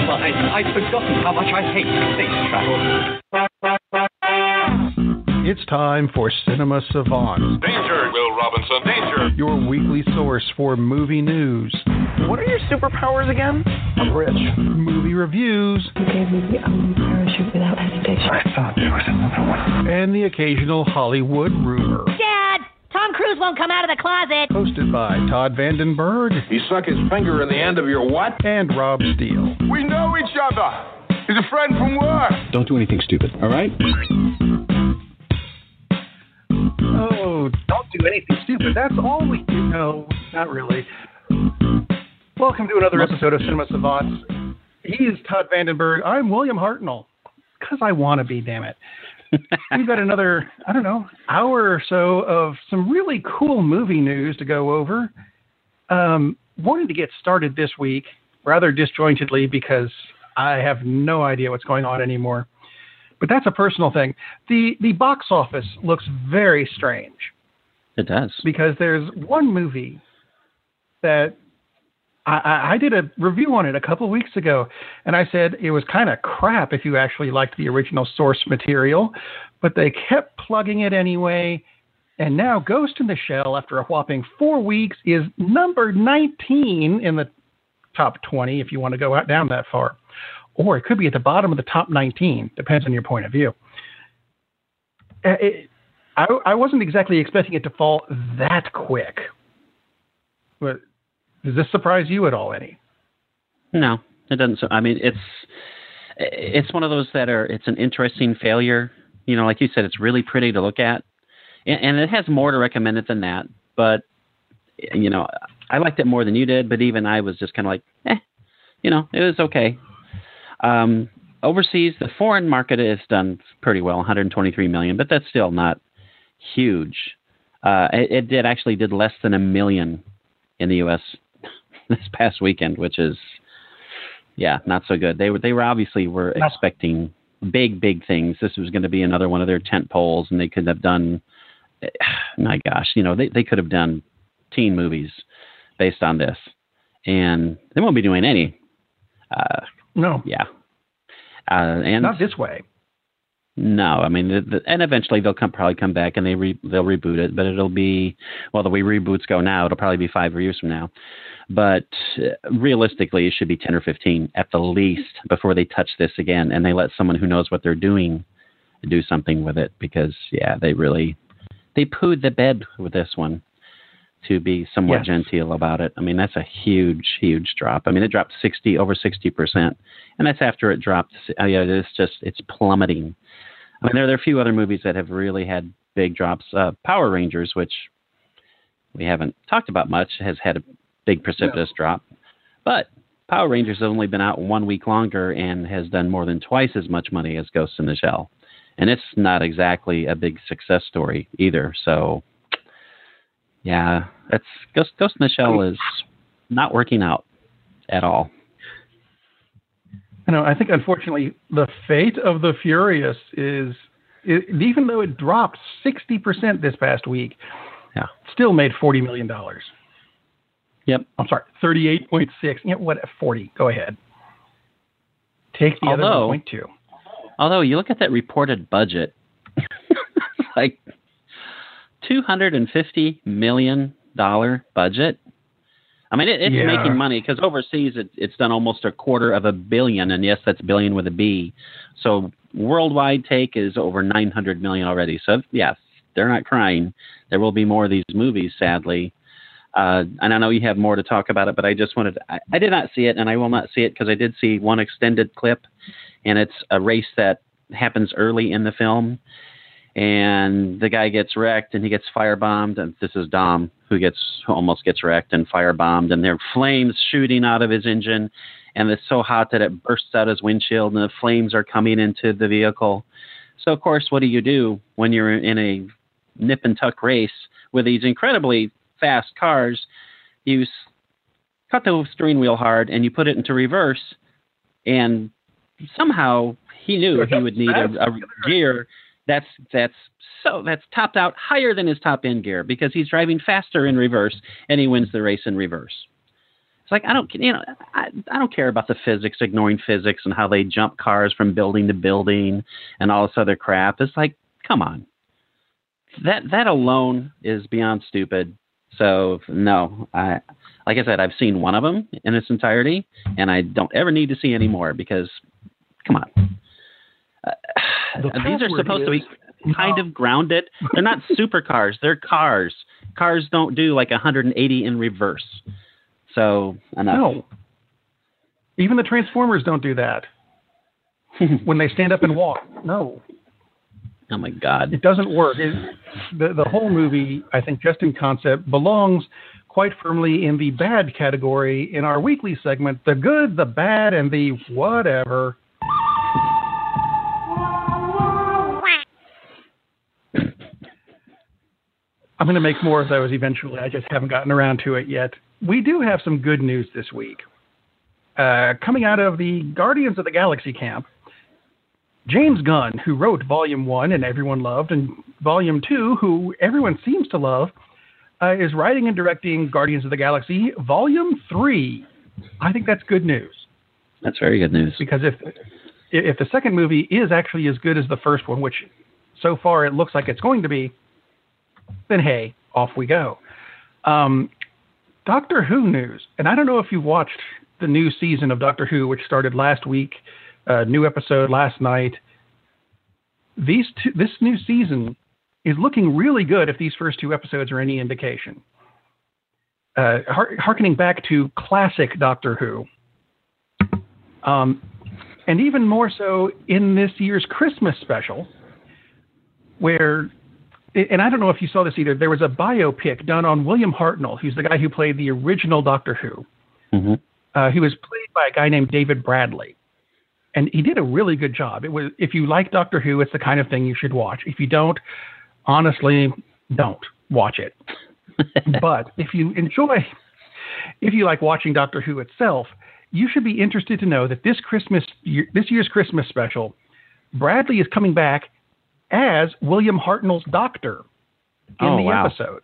my, I'd forgotten how much I hate space travel. It's time for Cinema Savant. Danger, Will Robinson, danger. Your weekly source for movie news. What are your superpowers again? I'm rich. Movie reviews. You gave me the only parachute without hesitation. I thought there was another one. And the occasional Hollywood rumor. Dad! Tom Cruise won't come out of the closet. Hosted by Todd Vandenberg. He stuck his finger in the end of your what? And Rob Steele. We know each other. He's a friend from work. Don't do anything stupid, all right? Oh, don't do anything stupid. That's all we do. No, not really. Welcome to another episode of Cinema Savants. He is Todd Vandenberg. I'm William Hartnell. Because I want to be, damn it. We've got another, hour or so of some really cool movie news to go over. Wanted to get started this week rather disjointedly because I have no idea what's going on anymore. But that's a personal thing. The box office looks very strange. It does. Because there's one movie that I did a review on it a couple of weeks ago, and I said it was kind of crap if you actually liked the original source material, but they kept plugging it anyway. And now Ghost in the Shell, after a whopping 4 weeks, is number 19 in the top 20 if you want to go out down that far. Or it could be at the bottom of the top 19. Depends on your point of view. I wasn't exactly expecting it to fall that quick. But does this surprise you at all any? No, it doesn't. I mean, it's one of those it's an interesting failure. You know, like you said, it's really pretty to look at. And it has more to recommend it than that. But, you know, I liked it more than you did. But even I was just kind of like, it was okay. Overseas, the foreign market has done pretty well, 123 million, but that's still not huge. It did less than $1 million in the U.S. this past weekend, which is, not so good. They were obviously expecting big things. This was going to be another one of their tent poles, and they could have done, my gosh, they could have done teen movies based on this, and they won't be doing any. No. Yeah. And not this way. No, I mean, and eventually they'll probably come back and they'll reboot it, but it'll be, well, the way reboots go now, it'll probably be 5 years from now. But realistically, it should be 10 or 15 at the least before they touch this again, and they let someone who knows what they're doing do something with it because, they pooed the bed with this one. To be somewhat genteel about it. I mean, that's a huge drop. I mean, it dropped over 60%, and that's after it dropped. It's plummeting. I mean, there are a few other movies that have really had big drops. Power Rangers, which we haven't talked about much, has had a big precipitous drop. But Power Rangers has only been out 1 week longer and has done more than twice as much money as Ghost in the Shell. And it's not exactly a big success story either, so... Yeah, Ghost in the Shell is not working out at all. I think, unfortunately, the fate of The Furious is even though it dropped 60% this past week, still made $40 million. Yep. I'm sorry, 38.6. What? 40. Go ahead. Take the other 1.2. Although you look at that reported budget, it's like $250 million budget. I mean, it's making money because overseas it's done almost $250 million, and yes, that's billion with a B. So worldwide take is over $900 million already. So yes, they're not crying. There will be more of these movies, sadly. And I know you have more to talk about it, but I just wanted I did not see it, and I will not see it because I did see one extended clip, and it's a race that happens early in the film. And the guy gets wrecked, and he gets firebombed. And this is Dom, who almost gets wrecked and firebombed. And there are flames shooting out of his engine, and it's so hot that it bursts out his windshield, and the flames are coming into the vehicle. So, of course, what do you do when you're in a nip and tuck race with these incredibly fast cars? You cut the steering wheel hard, and you put it into reverse, and somehow he knew he would need a gear that's topped out higher than his top end gear because he's driving faster in reverse, and he wins the race in reverse. It's like, I don't care about the physics, ignoring physics and how they jump cars from building to building and all this other crap. It's like, come on. That alone is beyond stupid. So, no, like I said, I've seen one of them in its entirety, and I don't ever need to see any more because, come on. These are supposed to be kind of grounded. They're not supercars. They're cars. Cars don't do like 180 in reverse. So, enough. No. Even the Transformers don't do that. When they stand up and walk. No. Oh, my God. It doesn't work. The whole movie, I think, just in concept, belongs quite firmly in the bad category in our weekly segment, the good, the bad, and the whatever. I'm going to make more of those eventually. I just haven't gotten around to it yet. We do have some good news this week. Coming out of the Guardians of the Galaxy camp, James Gunn, who wrote Volume 1 and everyone loved, and Volume 2, who everyone seems to love, is writing and directing Guardians of the Galaxy Volume 3. I think that's good news. That's very good news. Because if the second movie is actually as good as the first one, which so far it looks like it's going to be, then hey, off we go. Doctor Who news. And I don't know if you watched the new season of Doctor Who, which started last week. New episode last night. This new season is looking really good if these first two episodes are any indication. Harkening back to classic Doctor Who. And even more so in this year's Christmas special, where, and I don't know if you saw this either, there was a biopic done on William Hartnell, who's the guy who played the original Doctor Who. Mm-hmm. He was played by a guy named David Bradley. And he did a really good job. It was, if you like Doctor Who, it's the kind of thing you should watch. If you don't, honestly, don't watch it. But if you like watching Doctor Who itself, you should be interested to know that this year's Christmas special, Bradley is coming back as William Hartnell's doctor in the episode.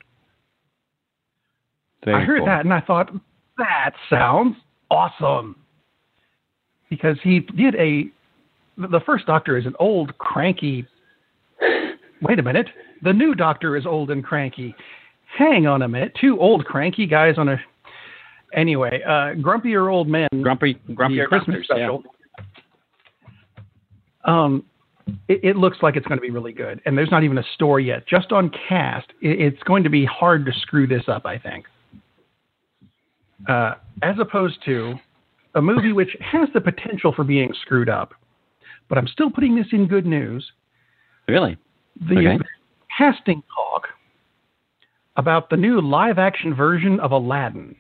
I heard that and I thought, that sounds awesome. Because he did the first Doctor is an old, cranky, wait a minute, the new Doctor is old and cranky. Hang on a minute, two old, cranky guys on anyway, grumpier old men. Grumpier Christmas special. Yeah. It looks like it's going to be really good. And there's not even a story yet. Just on cast, it's going to be hard to screw this up, I think. As opposed to a movie which has the potential for being screwed up, but I'm still putting this in good news. Really? The casting talk about the new live-action version of Aladdin.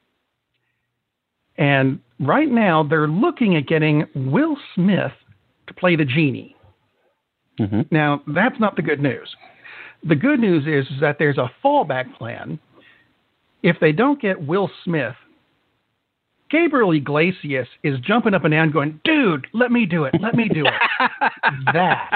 And right now, they're looking at getting Will Smith to play the genie. Mm-hmm. Now, that's not the good news. The good news is that there's a fallback plan. If they don't get Will Smith, Gabriel Iglesias is jumping up and down going, dude, let me do it. Let me do it. That.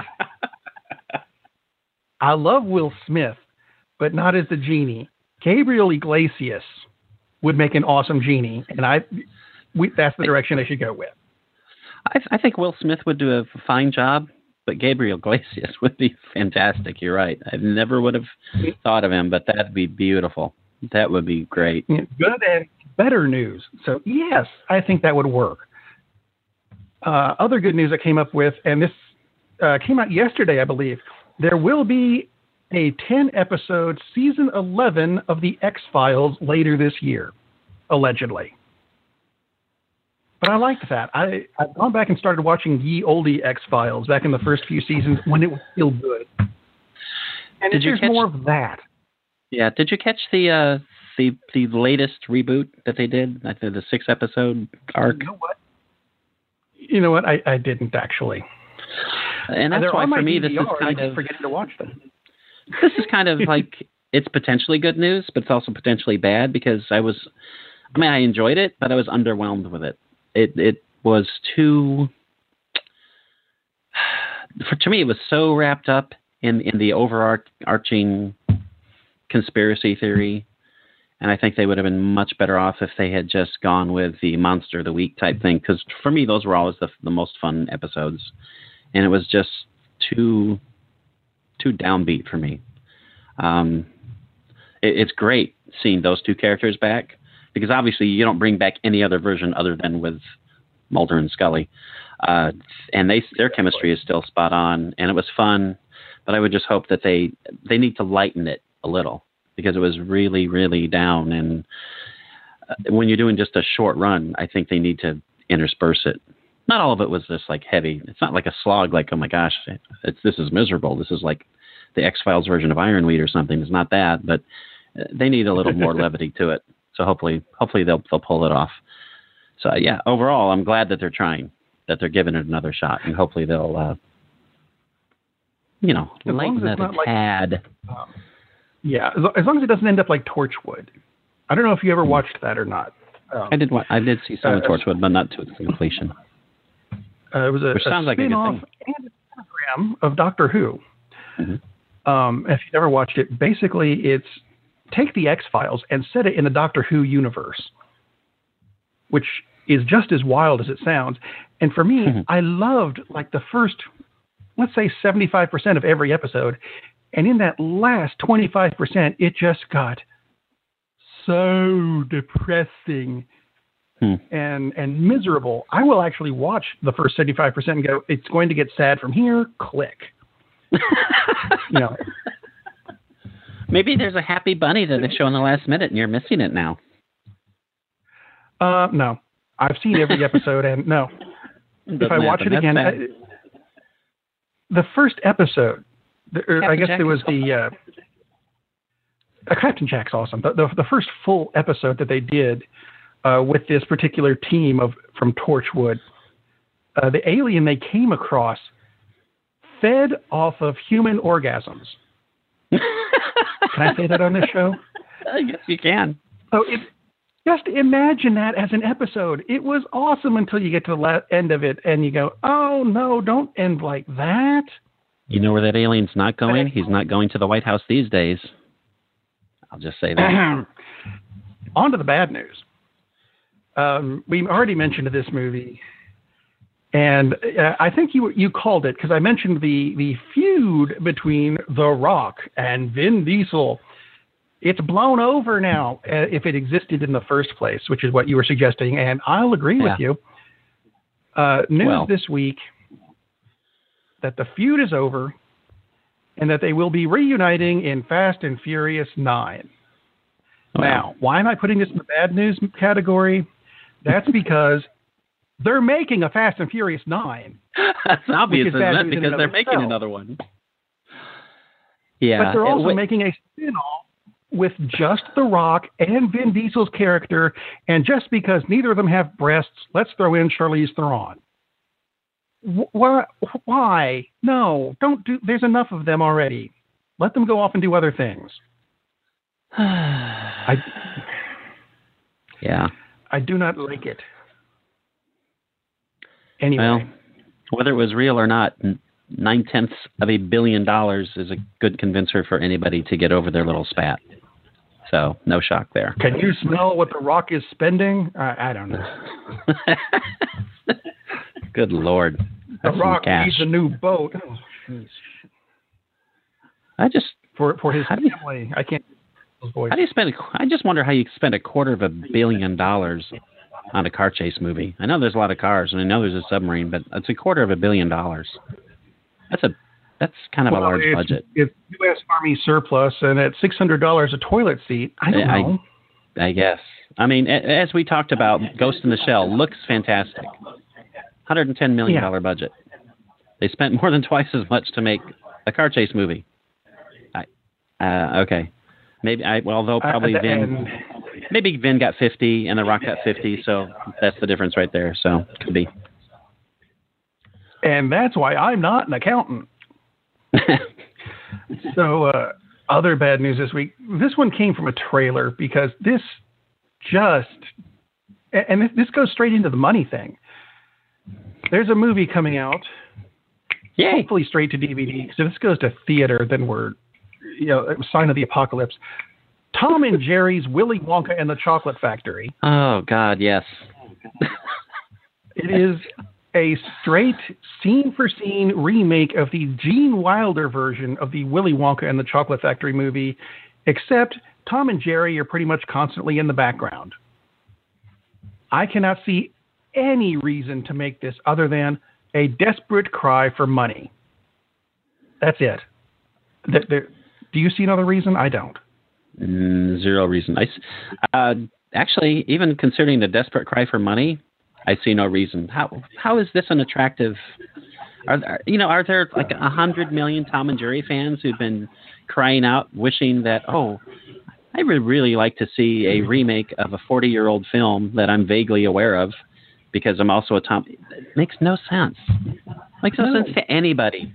I love Will Smith, but not as the genie. Gabriel Iglesias would make an awesome genie, and that's the direction I should go with. I think Will Smith would do a fine job, but Gabriel Iglesias would be fantastic. You're right. I never would have thought of him, but that'd be beautiful. That would be great. Good and better news. So, yes, I think that would work. Other good news I came up with, and this came out yesterday, I believe. There will be a 10-episode season 11 of The X-Files later this year, allegedly. But I liked that. I've gone back and started watching ye olde X-Files back in the first few seasons when it was still good. And there's more of that. Yeah. Did you catch the latest reboot that they did? I think the 6-episode arc. You know what? I didn't actually. And that's why for me this is kind of forgetting to watch them. This is kind of like, it's potentially good news, but it's also potentially bad because I enjoyed it, but I was underwhelmed with it. It was too, to me, it was so wrapped up in the overarching conspiracy theory And I think they would have been much better off if they had just gone with the Monster of the Week type thing. Because for me, those were always the most fun episodes. And it was just too downbeat for me. It's great seeing those two characters back. Because obviously you don't bring back any other version other than with Mulder and Scully. And their chemistry is still spot on. And it was fun. But I would just hope that they need to lighten it a little. Because it was really, really down. And when you're doing just a short run, I think they need to intersperse it. Not all of it was just like heavy. It's not like a slog like, oh my gosh, this is miserable. This is like the X-Files version of Ironweed or something. It's not that, but they need a little more levity to it. So hopefully they'll pull it off. So yeah, overall, I'm glad that they're trying, that they're giving it another shot, and hopefully they'll, lighten it a tad. Yeah, as long as it doesn't end up like Torchwood. I don't know if you ever watched that or not. I did see some of Torchwood, but not to its completion. It was a spin-off and a program of Doctor Who. Mm-hmm. If you've never watched it, basically it's take the X-Files and set it in the Doctor Who universe, which is just as wild as it sounds. And for me, I loved like the first, let's say 75% of every episode. And in that last 25%, it just got so depressing and miserable. I will actually watch the first 75% and go, it's going to get sad from here, click. Maybe there's a happy bunny that they show in the last minute and you're missing it now. No. I've seen every episode and no. If I watch it again, the first episode, I guess there was the Captain Jack's awesome. The first full episode that they did with this particular team from Torchwood, the alien they came across fed off of human orgasms. Can I say that on this show? I guess you can. Oh, just imagine that as an episode. It was awesome until you get to the end of it and you go, oh no, don't end like that. You know where that alien's not going? He's not going to the White House these days. I'll just say that. On to the bad news. We already mentioned this movie, and I think you called it because I mentioned the feud between The Rock and Vin Diesel. It's blown over now if it existed in the first place, which is what you were suggesting, and I'll agree with you. News this week that the feud is over and that they will be reuniting in Fast and Furious 9. Wow. Now, why am I putting this in the bad news category? That's because they're making a Fast and Furious 9. That's obvious, isn't it? Because they're making another one. Yeah. But they're also making a spin-off with just The Rock and Vin Diesel's character, and just because neither of them have breasts, let's throw in Charlize Theron. Why? No, don't do. There's enough of them already. Let them go off and do other things. I do not like it. Anyway. Well, whether it was real or not, 9/10 of $1 billion is a good convincer for anybody to get over their little spat. So, no shock there. Can you smell what The Rock is spending? I don't know. Good Lord. The Rock needs a new boat. Oh, I just... For his family. I can't... How do you spend? I just wonder how you spend $250 million on a car chase movie. I know there's a lot of cars, and I know there's a submarine, but it's $250 million. That's kind of a large budget. It's U.S. Army surplus, and at $600 a toilet seat, I don't know. I guess. I mean, as we talked about, Ghost in the Shell looks fantastic. $110 million budget. They spent more than twice as much to make a car chase movie. Okay. Maybe although probably maybe Vin got 50 and The Rock got 50, so that's the difference right there. So could be. And that's why I'm not an accountant. So other bad news this week. This one came from a trailer because this goes straight into the money thing. There's a movie coming out. Yay. Hopefully straight to DVD. So this goes to theater, then we're sign of the apocalypse. Tom and Jerry's Willy Wonka and the Chocolate Factory. Oh, God, yes. It is a straight scene-for-scene remake of the Gene Wilder version of the Willy Wonka and the Chocolate Factory movie, except Tom and Jerry are pretty much constantly in the background. I cannot see any reason to make this other than a desperate cry for money. That's it. Do you see another reason? I don't. Zero reason. Actually, even considering the desperate cry for money, I see no reason. How is this an attractive? Are there like 100 million Tom and Jerry fans who've been crying out, wishing that, I would really like to see a remake of a 40-year-old film that I'm vaguely aware of, because I'm also a Tom. It makes no sense. Makes no sense to anybody.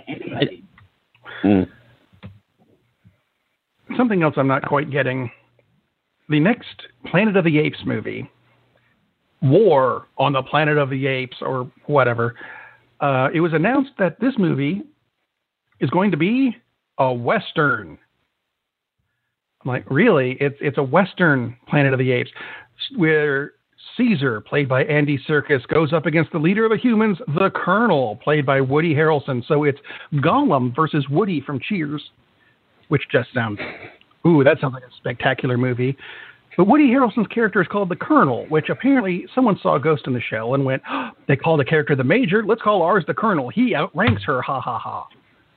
Something else I'm not quite getting. The next Planet of the Apes movie, War on the Planet of the Apes, or whatever, it was announced that this movie is going to be a Western. I'm like, really? It's a Western Planet of the Apes, where Caesar, played by Andy Serkis, goes up against the leader of the humans, the Colonel, played by Woody Harrelson. So it's Gollum versus Woody from Cheers, which just sounds, that sounds like a spectacular movie. But Woody Harrelson's character is called the Colonel, which apparently someone saw Ghost in the Shell and went, they called the character the Major, let's call ours the Colonel. He outranks her, ha ha ha.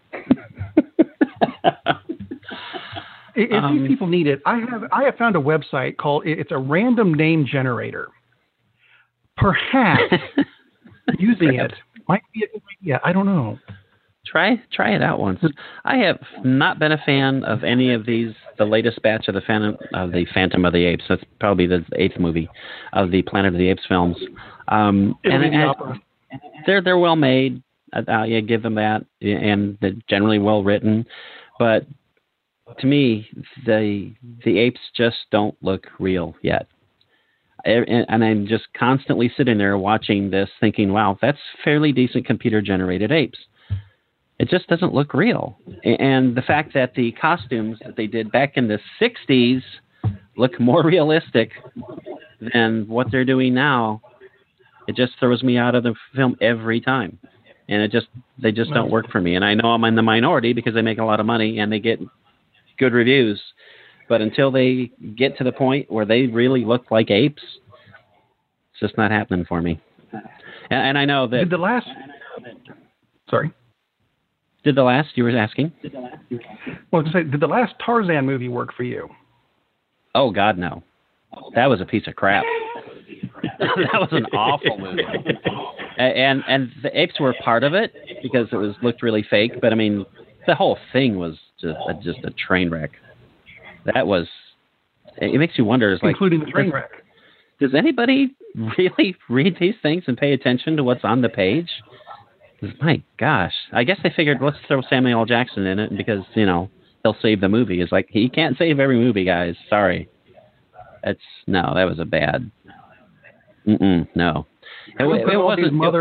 If these people need it, I have found a website called, it's a random name generator. Perhaps using it might be a good idea. I don't know. Try it out once. I have not been a fan of any of these. The latest batch of the Phantom of the Apes. That's probably the 8th movie of the Planet of the Apes films. And they're well made. I give them that, and they're generally well written. But to me, the apes just don't look real yet. And I'm just constantly sitting there watching this, thinking, "Wow, that's fairly decent computer-generated apes." It just doesn't look real. And the fact that the costumes that they did back in the 60s look more realistic than what they're doing now, it just throws me out of the film every time. And they just don't work for me. And I know I'm in the minority because they make a lot of money and they get good reviews. But until they get to the point where they really look like apes, it's just not happening for me. And I know that... Did the last, you were asking? Well, did the last Tarzan movie work for you? Oh, God, no. That was a piece of crap. That was an awful movie. And the apes were part of it because it looked really fake. But, I mean, the whole thing was just a train wreck. It makes you wonder. Including the train wreck. Does anybody really read these things and pay attention to what's on the page? My gosh. I guess they figured, let's throw Samuel L. Jackson in it because, he'll save the movie. It's like, he can't save every movie, guys. Sorry. That was a bad... no. Who put all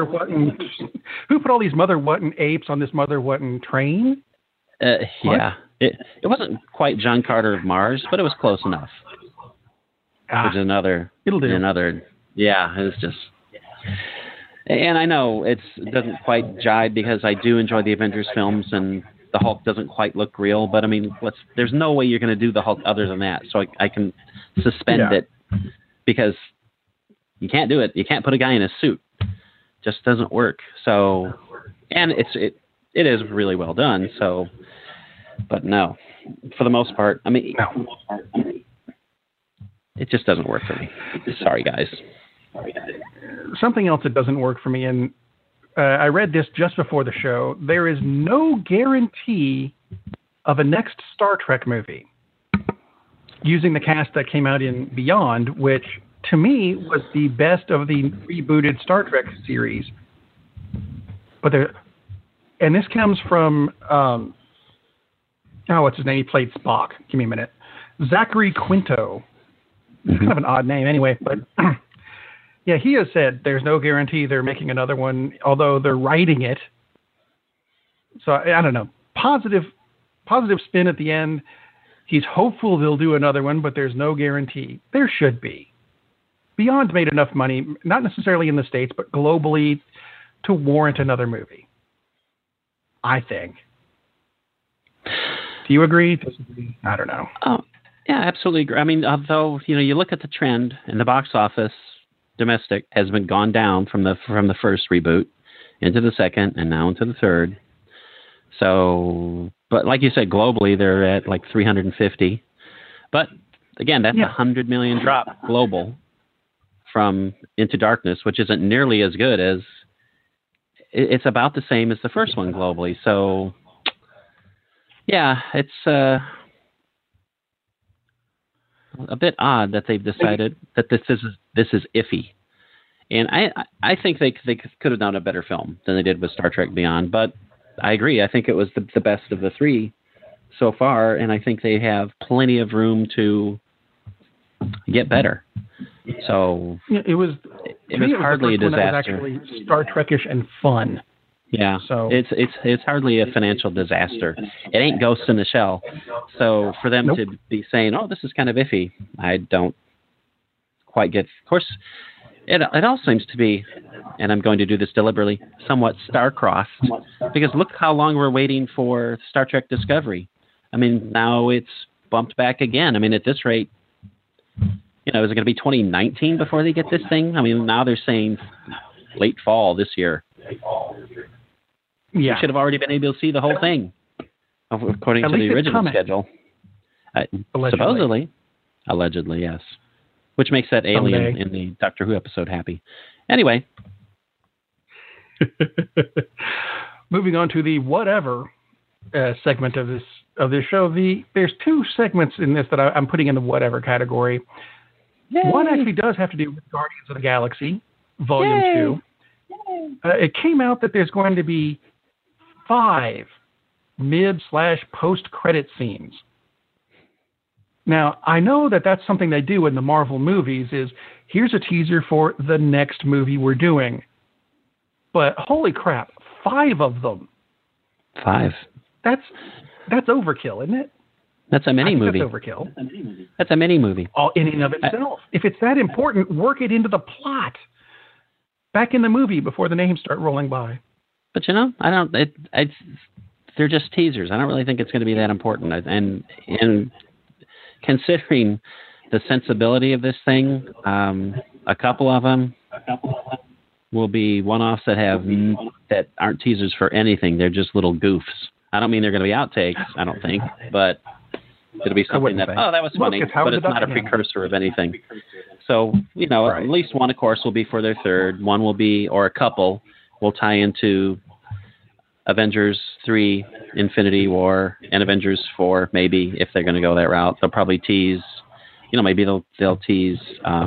these Mother Wutton apes on this Mother Wutton train? Yeah. It wasn't quite John Carter of Mars, but it was close enough. Which is another... It'll do. Yeah, it's just... And I know it doesn't quite jibe because I do enjoy the Avengers films and the Hulk doesn't quite look real. But, I mean, there's no way you're going to do the Hulk other than that. So I can suspend it because you can't do it. You can't put a guy in a suit. Just doesn't work. So, and it is really well done. So, but no, for the most part, I mean, it just doesn't work for me. Sorry, guys. Something else that doesn't work for me, and I read this just before the show, there is no guarantee of a next Star Trek movie using the cast that came out in Beyond, which to me was the best of the rebooted Star Trek series. And this comes from, what's his name? He played Spock. Give me a minute. Zachary Quinto. It's kind of an odd name anyway, but... Yeah, he has said there's no guarantee they're making another one, although they're writing it. So I don't know. Positive spin at the end. He's hopeful they'll do another one, but there's no guarantee. There should be. Beyond made enough money, not necessarily in the States, but globally, to warrant another movie. I think. Do you agree? Disagree? I don't know. Oh, yeah, absolutely agree. I mean, although, you look at the trend in the box office, domestic has been gone down from the first reboot into the second and now into the third. So, but like you said, globally, they're at like 350. But again, that's a $100 million drop global from Into Darkness, which isn't nearly as good as, it's about the same as the first one globally. So, yeah, it's a bit odd that they've decided that this is iffy. And I think they could have done a better film than they did with Star Trek Beyond. But I agree. I think it was the best of the three so far, and I think they have plenty of room to get better. So it was hardly a disaster. It was actually Star Trek-ish and fun. Yeah, so it's hardly a financial disaster. It ain't Ghost in the Shell. So for them to be saying, "Oh, this is kind of iffy," I don't quite get. Of course, it all seems to be, and I'm going to do this deliberately, somewhat star-crossed, because look how long we're waiting for Star Trek Discovery. I mean, now it's bumped back again. I mean, at this rate, is it going to be 2019 before they get this thing? I mean, now they're saying late fall this year. Yeah. We should have already been able to see the whole thing, according to the original schedule. Supposedly. Allegedly, yes. Which makes that alien in the Doctor Who episode happy. Anyway. Moving on to the whatever segment of this show. There's two segments in this that I'm putting in the whatever category. Yay. One actually does have to do with Guardians of the Galaxy, Volume 2. It came out that there's going to be 5 mid/post-credit scenes. Now, I know that that's something they do in the Marvel movies is, here's a teaser for the next movie we're doing. But holy crap, 5 of them. 5. That's overkill, isn't it? That's a mini movie. That's overkill. That's a mini movie. All in and of itself. If it's that important, work it into the plot. Back in the movie before the names start rolling by. But they're just teasers. I don't really think it's going to be that important. And considering the sensibility of this thing, a couple of them will be one-offs that aren't teasers for anything. They're just little goofs. I don't mean they're going to be outtakes, I don't think, but it'll be something that was funny, but it's not a precursor of anything. So, at least one, of course, will be for their third. One will be, or a couple, will tie into Avengers 3, Infinity War, and Avengers 4, maybe, if they're going to go that route. They'll probably tease, maybe they'll tease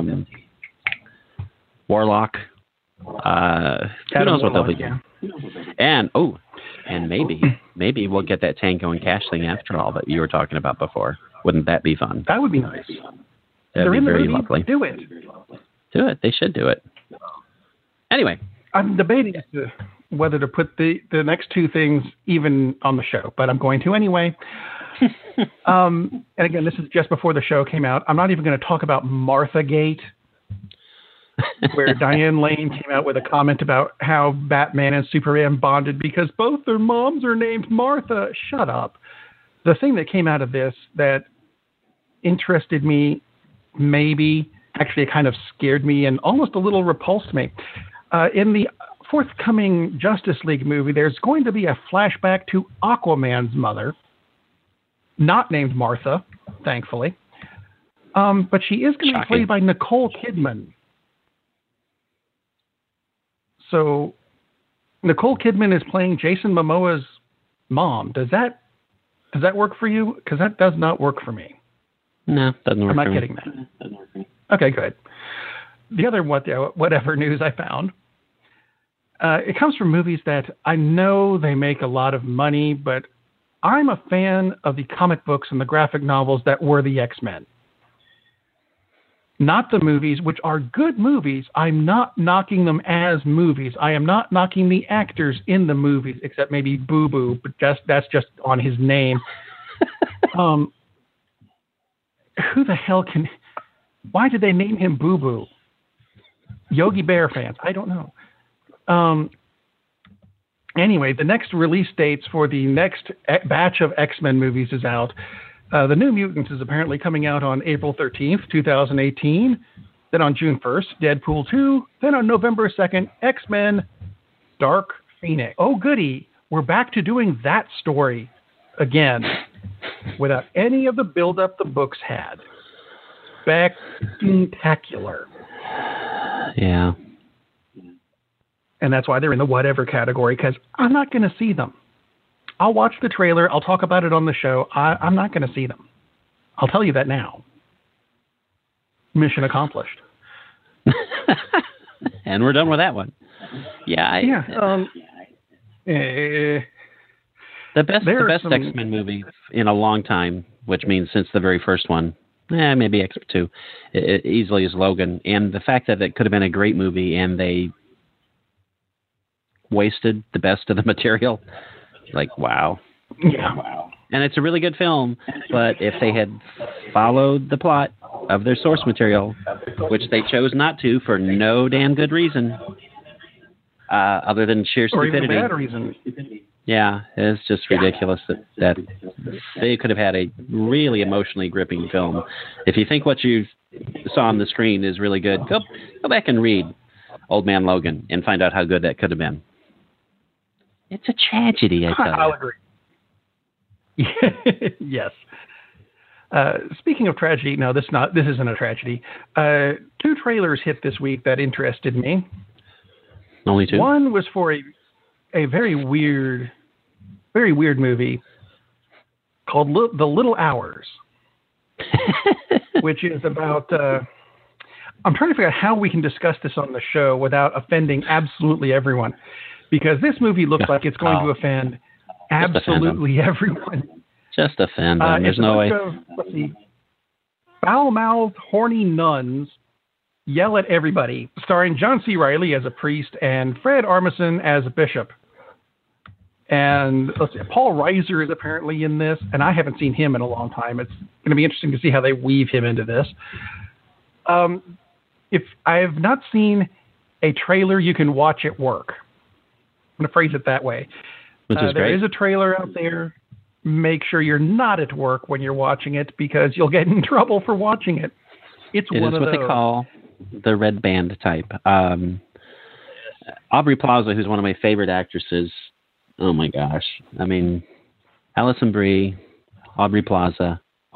Warlock. Who knows what they'll be doing. And maybe we'll get that Tango and Cash thing after all that you were talking about before. Wouldn't that be fun? That would be nice. That'd be very lovely. Do it. Do it. They should do it. Anyway. I'm debating whether to put the next 2 things even on the show, but I'm going to anyway. And again, this is just before the show came out. I'm not even going to talk about Martha Gate, where Diane Lane came out with a comment about how Batman and Superman bonded because both their moms are named Martha. Shut up. The thing that came out of this that interested me, maybe, actually it kind of scared me and almost a little repulsed me. In the forthcoming Justice League movie, there's going to be a flashback to Aquaman's mother, not named Martha, thankfully. But she is going to be played by Nicole Kidman. So Nicole Kidman is playing Jason Momoa's mom. Does that work for you? Because that does not work for me. No, doesn't work for me. I'm not getting that. Okay, good. The other whatever news I found, it comes from movies that I know they make a lot of money, but I'm a fan of the comic books and the graphic novels that were the X-Men. Not the movies, which are good movies. I'm not knocking them as movies. I am not knocking the actors in the movies, except maybe Boo Boo, but that's just on his name. who the hell why did they name him Boo Boo? Yogi Bear fans, I don't know. Anyway, the next release dates for the next batch of X-Men movies is out. The New Mutants is apparently coming out on April 13th, 2018. Then on June 1st, Deadpool 2. Then on November 2nd, X-Men Dark Phoenix. Oh, goody. We're back to doing that story again without any of the build-up the books had. Spectacular. Yeah. And that's why they're in the whatever category, because I'm not going to see them. I'll watch the trailer. I'll talk about it on the show. I'm not going to see them. I'll tell you that now. Mission accomplished. And we're done with that one. Yeah. The best X-Men movie in a long time, which means since the very first one, maybe X2, it easily is Logan. And the fact that it could have been a great movie and they wasted the best of the material, like, wow. Yeah. Wow. And it's a really good film, but if they had followed the plot of their source material, which they chose not to for no damn good reason, other than sheer stupidity. Or even bad reason. Yeah, it's just ridiculous that they could have had a really emotionally gripping film. If you think what you saw on the screen is really good, go back and read Old Man Logan and find out how good that could have been. It's a tragedy, I tell you. I'll agree. Yes. Speaking of tragedy, no, this isn't a tragedy. 2 trailers hit this week that interested me. Only 2? One was for a very weird movie called The Little Hours, which is about. I'm trying to figure out how we can discuss this on the show without offending absolutely everyone, because this movie looks like it's going to offend absolutely everyone. Just offend them. There's no way. Let's see. Foul-mouthed, horny nuns yell at everybody, starring John C. Reilly as a priest and Fred Armisen as a bishop. And let's see, Paul Reiser is apparently in this, and I haven't seen him in a long time. It's going to be interesting to see how they weave him into this. If I have not seen a trailer you can watch at work, I'm going to phrase it that way. Which is great. There is a trailer out there. Make sure you're not at work when you're watching it, because you'll get in trouble for watching it. It is what they call the red band type. Aubrey Plaza, who's one of my favorite actresses. Oh my gosh! I mean, Alison Brie, Aubrey Plaza.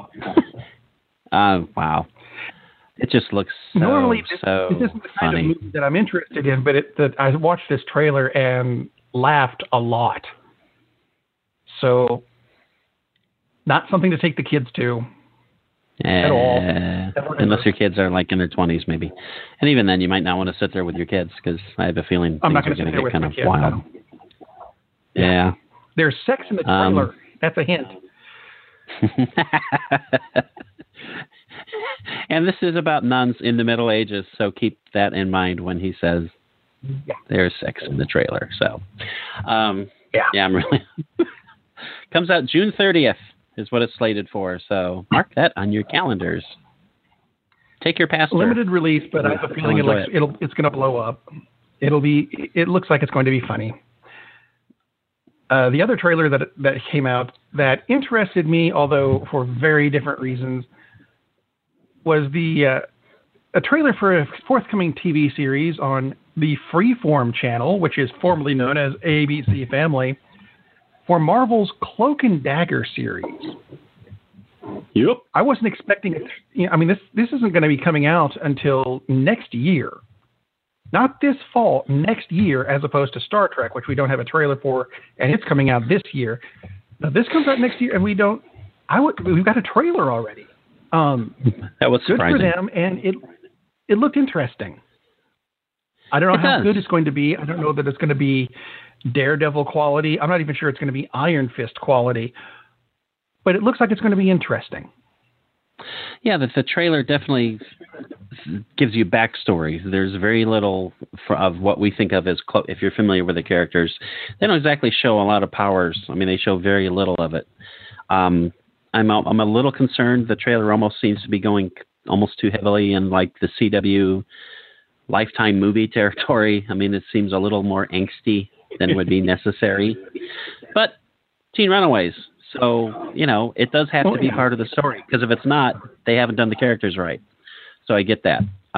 Wow! It just looks so. Normally, this isn't the kind funny. of movie that I'm interested in, but I watched this trailer and laughed a lot. So, not something to take the kids to at all. Unless your kids are like in their 20s, maybe. And even then, you might not want to sit there with your kids, because I have a feeling I'm not things going are to going to sit there get with kind my of kids. wild. Yeah. There's sex in the trailer. That's a hint. And this is about nuns in the Middle Ages, so keep that in mind when he says there's sex in the trailer. So, I'm really... Comes out June 30th is what it's slated for, so mark that on your calendars. Take your pastor. Limited release, but I have a feeling it's going to blow up. It looks like it's going to be funny. The other trailer that came out that interested me, although for very different reasons, was a trailer for a forthcoming TV series on the Freeform channel, which is formerly known as ABC Family, for Marvel's Cloak and Dagger series. Yep. I wasn't expecting it. I mean, this isn't going to be coming out until next year. Not this fall, next year, as opposed to Star Trek, which we don't have a trailer for, and it's coming out this year. Now, this comes out next year, and we've got a trailer already. That was surprising. Good for them, and it looked interesting. I don't know how good it's going to be. I don't know that it's going to be Daredevil quality. I'm not even sure it's going to be Iron Fist quality. But it looks like it's going to be interesting. Yeah, the trailer definitely gives you backstory. There's very little of what we think of as, if you're familiar with the characters, they don't exactly show a lot of powers. I mean, they show very little of it. I'm a little concerned. The trailer almost seems to be going almost too heavily in like the CW Lifetime movie territory. I mean, it seems a little more angsty than would be necessary. But Teen Runaways, so it does have to be part of the story, because if it's not, they haven't done the characters right. So I get that.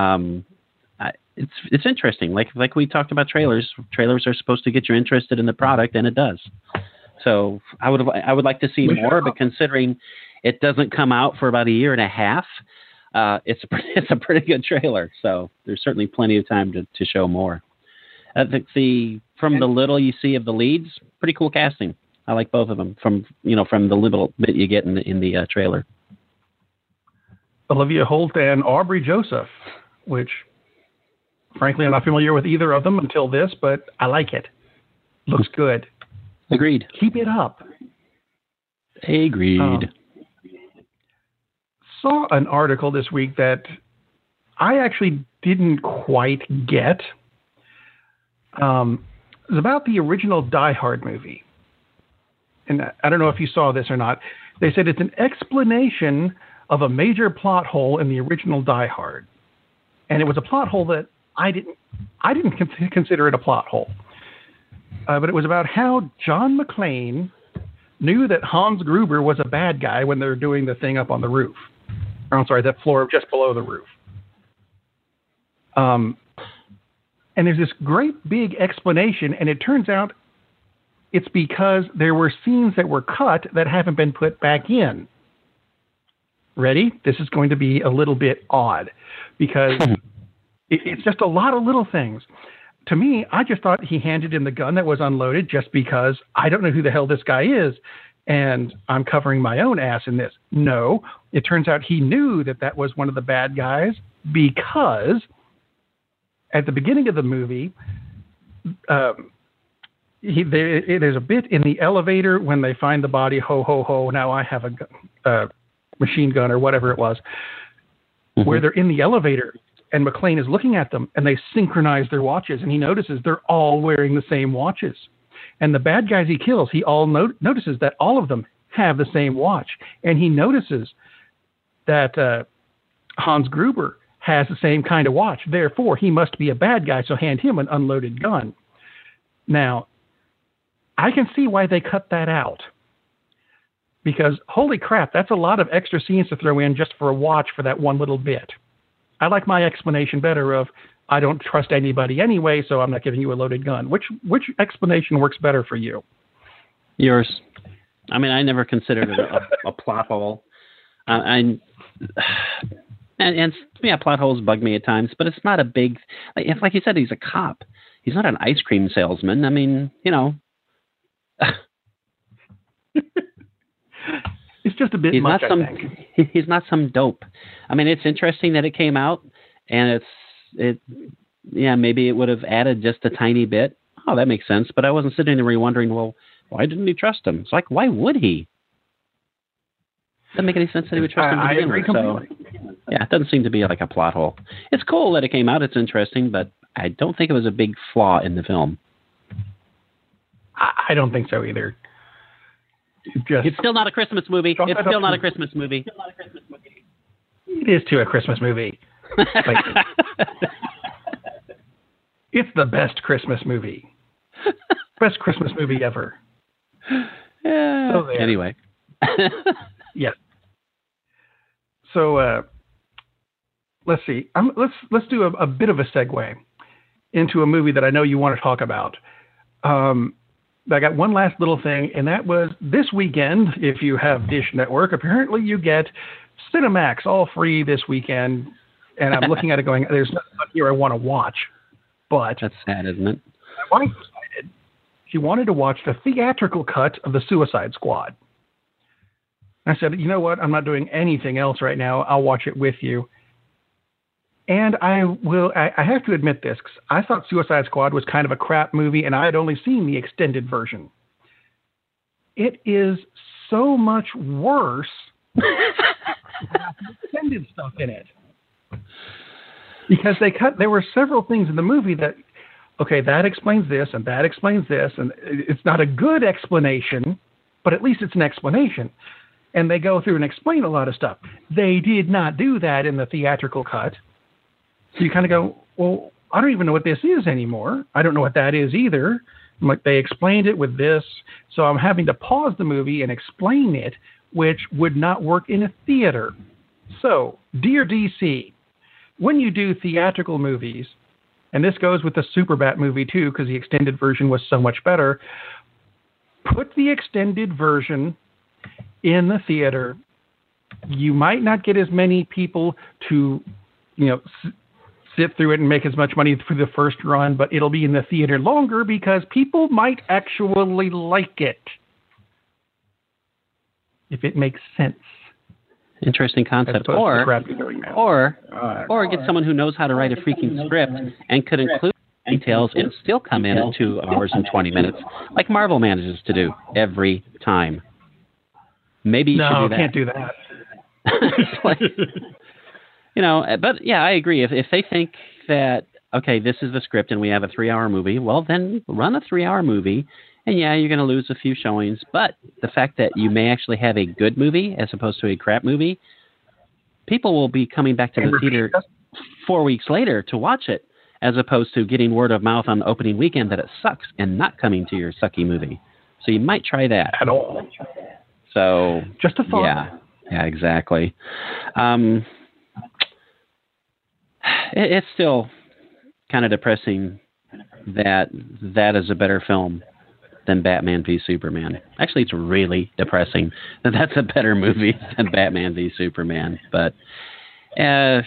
It's interesting. Like we talked about trailers. Trailers are supposed to get you interested in the product, and it does. So I would like to see more, but considering it doesn't come out for about a year and a half, it's a pretty good trailer. So there's certainly plenty of time to show more. I think from the little you see of the leads, pretty cool casting. I like both of them from the little bit you get in the trailer. Olivia Holt and Aubrey Joseph, which frankly I'm not familiar with either of them until this, but I like it. Looks good. Agreed. Keep it up. Agreed. Saw an article this week that I actually didn't quite get. It was about the original Die Hard movie. And I don't know if you saw this or not. They said it's an explanation of a major plot hole in the original Die Hard. And it was a plot hole that I didn't consider it a plot hole. But it was about how John McClane knew that Hans Gruber was a bad guy when they were doing the thing up on the roof. Or, I'm sorry, that floor just below the roof. And there's this great big explanation, and it turns out it's because there were scenes that were cut that haven't been put back in. Ready? This is going to be a little bit odd, because it's just a lot of little things. To me, I just thought he handed him the gun that was unloaded just because I don't know who the hell this guy is, and I'm covering my own ass in this. No, it turns out he knew that was one of the bad guys, because at the beginning of the movie, there's a bit in the elevator when they find the body, ho, ho, ho, now I have a machine gun or whatever it was, where they're in the elevator. And McClane is looking at them, and they synchronize their watches, and he notices they're all wearing the same watches. And the bad guys he kills, he notices that all of them have the same watch. And he notices that Hans Gruber has the same kind of watch. Therefore, he must be a bad guy, so hand him an unloaded gun. Now, I can see why they cut that out. Because, holy crap, that's a lot of extra scenes to throw in just for a watch for that one little bit. I like my explanation better of, I don't trust anybody anyway, so I'm not giving you a loaded gun. Which explanation works better for you? Yours. I mean, I never considered it a plot hole. And yeah, plot holes bug me at times, but it's not a big, like you said, he's a cop. He's not an ice cream salesman. I mean, It's just a bit much, I think. He's not some dope. I mean, it's interesting that it came out, and maybe it would have added just a tiny bit. Oh, that makes sense. But I wasn't sitting there wondering, well, why didn't he trust him? It's like, why would he? Doesn't make any sense that he would trust him to begin with. So, yeah, it doesn't seem to be like a plot hole. It's cool that it came out. It's interesting, but I don't think it was a big flaw in the film. I don't think so either. It's still not a Christmas movie. It's still not a Christmas movie. It is to a Christmas movie. It's the best Christmas movie. Best Christmas movie ever. Anyway. Yes. So let's see. Let's do a bit of a segue into a movie that I know you want to talk about. I got one last little thing, and that was this weekend, if you have Dish Network, apparently you get Cinemax all free this weekend. And I'm looking at it going, there's nothing here I want to watch. But that's sad, isn't it? My wife decided she wanted to watch the theatrical cut of The Suicide Squad. I said, you know what? I'm not doing anything else right now. I'll watch it with you. And I have to admit this, 'cause I thought Suicide Squad was kind of a crap movie, and I had only seen the extended version. It is so much worse without the extended stuff in it. Because there were several things in the movie that, okay, that explains this, and that explains this, and it's not a good explanation, but at least it's an explanation. and they go through and explain a lot of stuff. They did not do that in the theatrical cut. So you kind of go, well, I don't even know what this is anymore. I don't know what that is either. I'm like, they explained it with this, so I'm having to pause the movie and explain it, which would not work in a theater. So, dear DC, when you do theatrical movies, and this goes with the Superbat movie too, because the extended version was so much better, put the extended version in the theater. You might not get as many people to, sit through it and make as much money for the first run, but it'll be in the theater longer because people might actually like it. If it makes sense. Interesting concept. Or get someone who knows how to write a freaking script and could include details and still come in at 2 hours and 20 minutes, like Marvel manages to do every time. Maybe you should do that. No, can't do that. It's like, but yeah, I agree. If they think that, okay, this is the script and we have a 3-hour movie, well, then run a 3-hour movie. And yeah, you're going to lose a few showings, but the fact that you may actually have a good movie as opposed to a crap movie, people will be coming back to the theater 4 weeks later to watch it, as opposed to getting word of mouth on opening weekend that it sucks and not coming to your sucky movie. So you might try that. At all. So just a thought. Yeah, exactly. It's still kind of depressing that is a better film than Batman v Superman. Actually, it's really depressing that that's a better movie than Batman v Superman. But, yeah.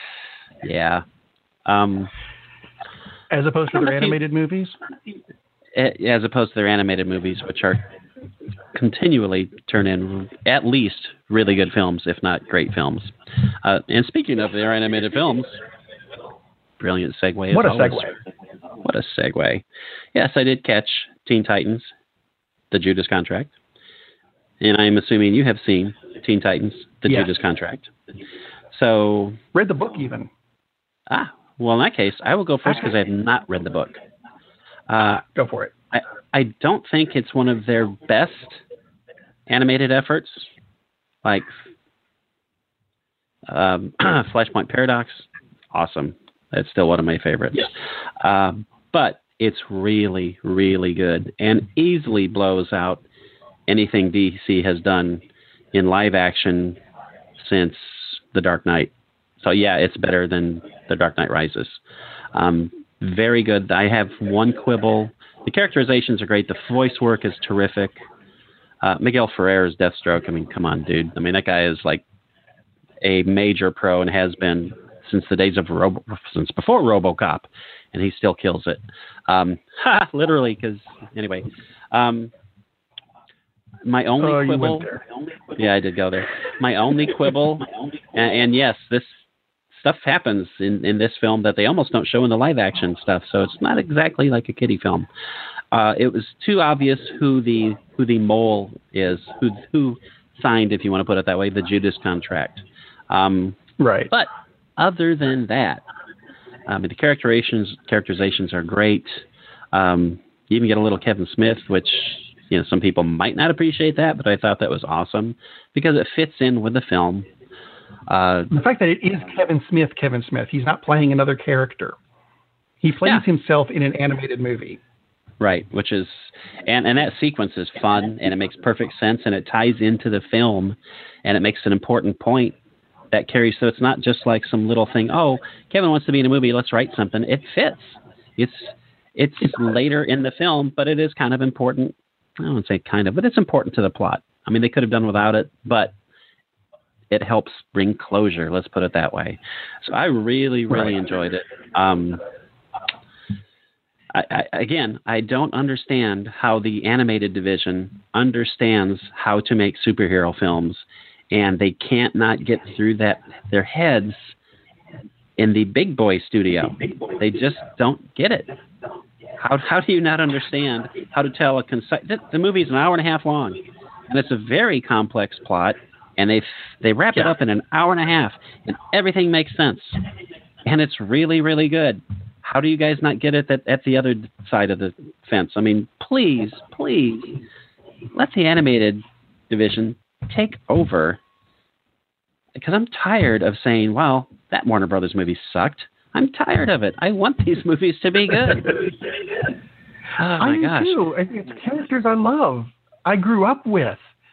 As opposed to their animated movies? As opposed to their animated movies, which are continually turn in at least really good films, if not great films. And speaking of their animated films, brilliant segue. What a segue. What a segue. Yes, I did catch Teen Titans, The Judas Contract. And I'm assuming you have seen Teen Titans, The Judas Contract. So, read the book even. Well, in that case, I will go first because I have not read the book. Go for it. I don't think it's one of their best animated efforts. Like Flashpoint Paradox, awesome. That's still one of my favorites. Yeah. But it's really, really good and easily blows out anything DC has done in live action since The Dark Knight. So, yeah, it's better than The Dark Knight Rises. Very good. I have one quibble. The characterizations are great. The voice work is terrific. Miguel Ferrer's Deathstroke, I mean, come on, dude. I mean, that guy is like a major pro and has been since the days of since before RoboCop, and he still kills it. Literally, because anyway, my only quibble. You went there. Yeah, I did go there. My only quibble, and yes, this stuff happens in this film that they almost don't show in the live action stuff, so it's not exactly like a kiddie film. It was too obvious who the mole is, who signed, if you want to put it that way, the Judas Contract. Right. But other than that, the characterizations are great. You even get a little Kevin Smith, which some people might not appreciate that, but I thought that was awesome because it fits in with the film. The fact that it is Kevin Smith, he's not playing another character. He plays himself in an animated movie. Right, which is, and that sequence is fun, and it makes perfect sense, and it ties into the film, and it makes an important point that carries, so it's not just like some little thing, oh, Kevin wants to be in a movie, let's write something. It fits. It's later in the film, but it is kind of important. I don't want to say kind of, but it's important to the plot. I mean, they could have done without it, but it helps bring closure, let's put it that way. So I really, really enjoyed it. I don't understand how the animated division understands how to make superhero films, and they can't not get through their heads in the big boy studio. They just don't get it. How do you not understand how to tell a concise... The movie's an hour and a half long, and it's a very complex plot, and they wrap it up in an hour and a half, and everything makes sense. And it's really, really good. How do you guys not get it at the other side of the fence? I mean, please, let the animated division take over. Because I'm tired of saying, well, that Warner Brothers movie sucked. I'm tired of it. I want these movies to be good. I do too. It's characters I love. I grew up with.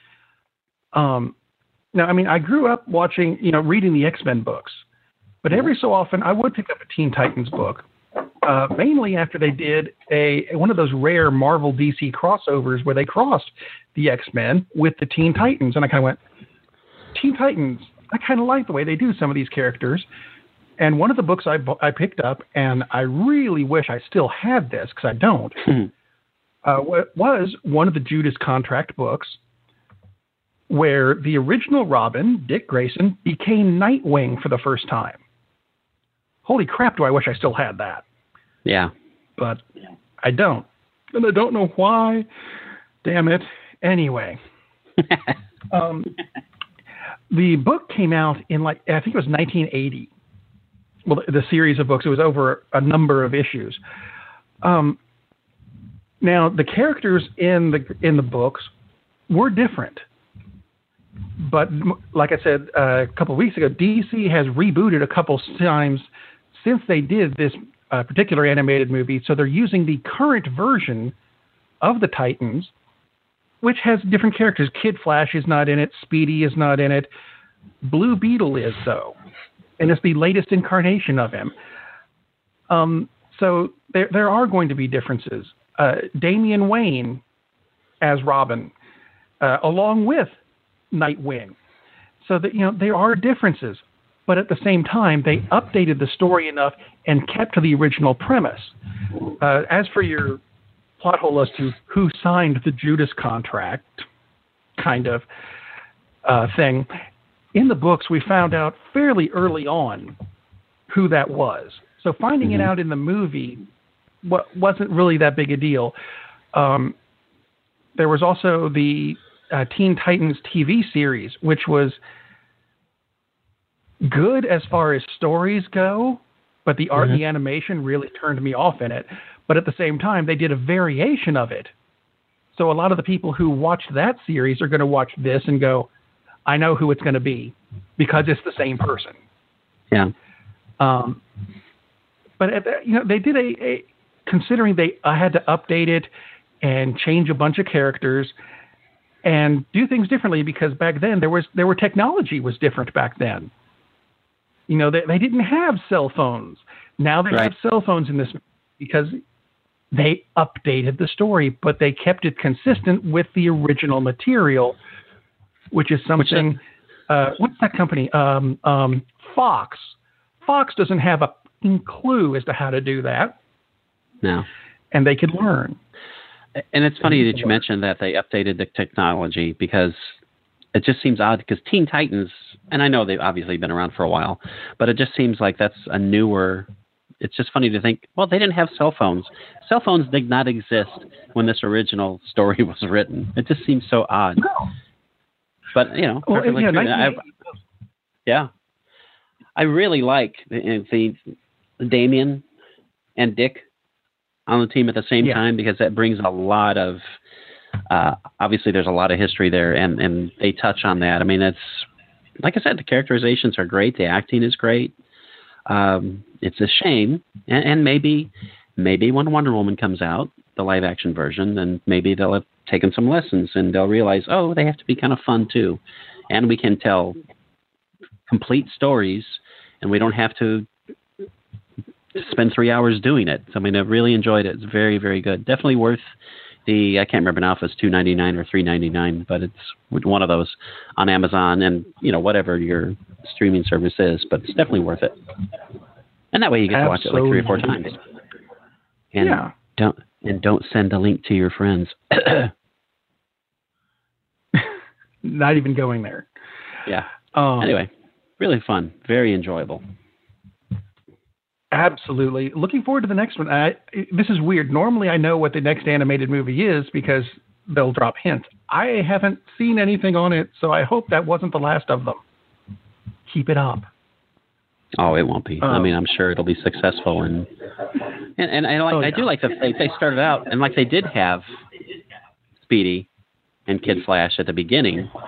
I grew up watching, reading the X-Men books. But every so often, I would pick up a Teen Titans book, mainly after they did one of those rare Marvel DC crossovers where they crossed the X-Men with the Teen Titans. And I kind of went, Teen Titans, I kind of like the way they do some of these characters. And one of the books I picked up, and I really wish I still had this because I don't, was one of the Judas Contract books where the original Robin, Dick Grayson, became Nightwing for the first time. Holy crap, do I wish I still had that. Yeah. But I don't. And I don't know why. Damn it. Anyway. The book came out in I think it was 1980. Well, the series of books, it was over a number of issues. Now, the characters in the books were different. But like I said a couple of weeks ago, DC has rebooted a couple times since they did this particular animated movie. So they're using the current version of the Titans, which has different characters. Kid Flash is not in it. Speedy is not in it. Blue Beetle is, though. And it's the latest incarnation of him. So there are going to be differences. Damian Wayne as Robin, along with Nightwing. So that, there are differences. But at the same time, they updated the story enough and kept to the original premise. As for your plot hole as to who signed the Judas Contract kind of thing, in the books we found out fairly early on who that was. So finding it out in the movie wasn't really that big a deal. There was also the Teen Titans TV series, which was good as far as stories go, but the art and the animation really turned me off in it. But at the same time, they did a variation of it. So a lot of the people who watched that series are going to watch this and go, I know who it's going to be because it's the same person. Yeah. But they did considering I had to update it and change a bunch of characters and do things differently because back then there were technology was different back then. They didn't have cell phones. Now they have cell phones in this because they updated the story, but they kept it consistent with the original material, which is something. What's that company? Fox. Fox doesn't have a clue as to how to do that. No. And they could learn. And it's funny that you mentioned that they updated the technology because it just seems odd because Teen Titans, and I know they've obviously been around for a while, but it just seems like that's a newer. It's just funny to think, well, they didn't have cell phones. Cell phones did not exist when this original story was written. It just seems so odd. No. But, perfectly true. Yeah. I really like the Damian and Dick on the team at the same time because that brings a lot of obviously there's a lot of history there and they touch on that. I mean, it's like I said, the characterizations are great. The acting is great. It's a shame. And maybe when Wonder Woman comes out, the live action version, then maybe they'll have taken some lessons and they'll realize, oh, they have to be kind of fun too. And we can tell complete stories and we don't have to spend 3 hours doing it. So, I mean, I really enjoyed it. It's very, very good. Definitely worth I can't remember now if it's $2.99 or $3.99, but it's one of those on Amazon and, whatever your streaming service is, but it's definitely worth it. And that way you get to watch it like 3 or 4 times. And don't send a link to your friends. Not even going there. Yeah. Anyway, really fun. Very enjoyable. Absolutely. Looking forward to the next one. This is weird. Normally I know what the next animated movie is because they'll drop hints. I haven't seen anything on it, so I hope that wasn't the last of them. Keep it up. Oh, it won't be. I mean, I'm sure it'll be successful. And I do like that they started out, and like they did have Speedy and Kid Flash at the beginning,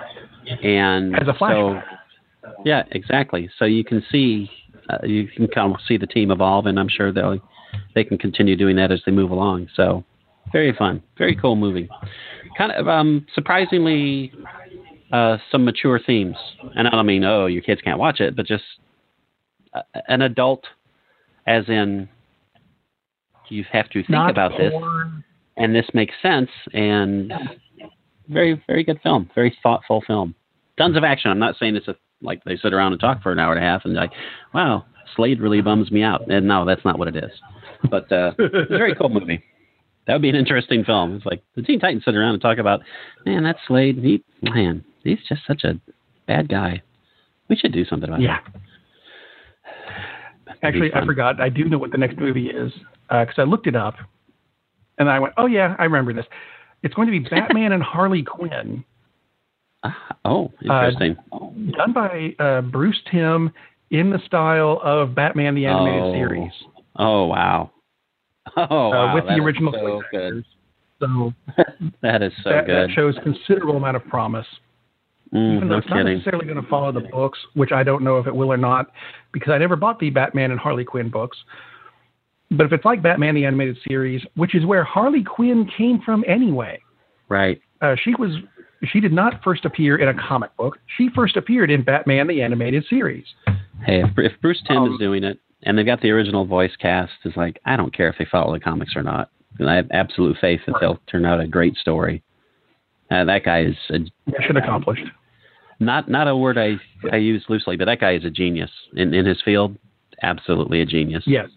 And as a flashback. So, yeah, exactly. So you can see kind of see the team evolve, and I'm sure they can continue doing that as they move along. So very fun, very cool movie. Kind of surprisingly some mature themes, and I don't mean your kids can't watch it, but just an adult, as in you have to think Not about this, and this makes sense, and very, very good film, very thoughtful film. Tons of action. I'm not saying it's like they sit around and talk for an hour and a half and like, wow, Slade really bums me out. And no, that's not what it is. But it's a very cool movie. That would be an interesting film. It's like the Teen Titans sit around and talk about, man, that's Slade. He's just such a bad guy. We should do something about it. Actually, I forgot. I do know what the next movie is because I looked it up, and I went, oh, yeah, I remember this. It's going to be Batman and Harley Quinn. Interesting. Done by Bruce Timm in the style of Batman the Animated Series. Oh, wow. Wow. With the original so good. So that is so good. That shows considerable amount of promise. Even though it's not necessarily going to follow the books, which I don't know if it will or not, because I never bought the Batman and Harley Quinn books. But if it's like Batman the Animated Series, which is where Harley Quinn came from anyway. Right. She did not first appear in a comic book. She first appeared in Batman the Animated Series. Hey, if Bruce Timm is doing it, and they've got the original voice cast, it's like, I don't care if they follow the comics or not. And I have absolute faith that they'll turn out a great story. That guy is mission accomplished. Not a word I use loosely, but that guy is a genius in his field. Absolutely a genius. Yes.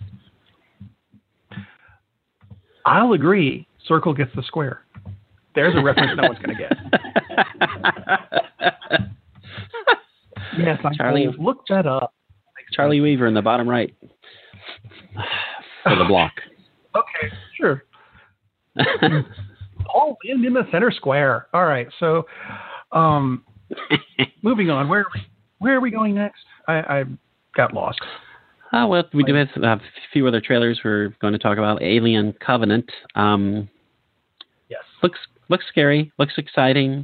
I'll agree. Circle gets the square. There's a reference no one's going to get. Yes, Charlie, look that up. Charlie Weaver in the bottom right for the block. Okay, sure. Paul Lynde in the center square. All right, so moving on. Where are we going next? I got lost. Well, we do have a few other trailers we're going to talk about. Alien Covenant. Yes. Looks scary. Looks exciting.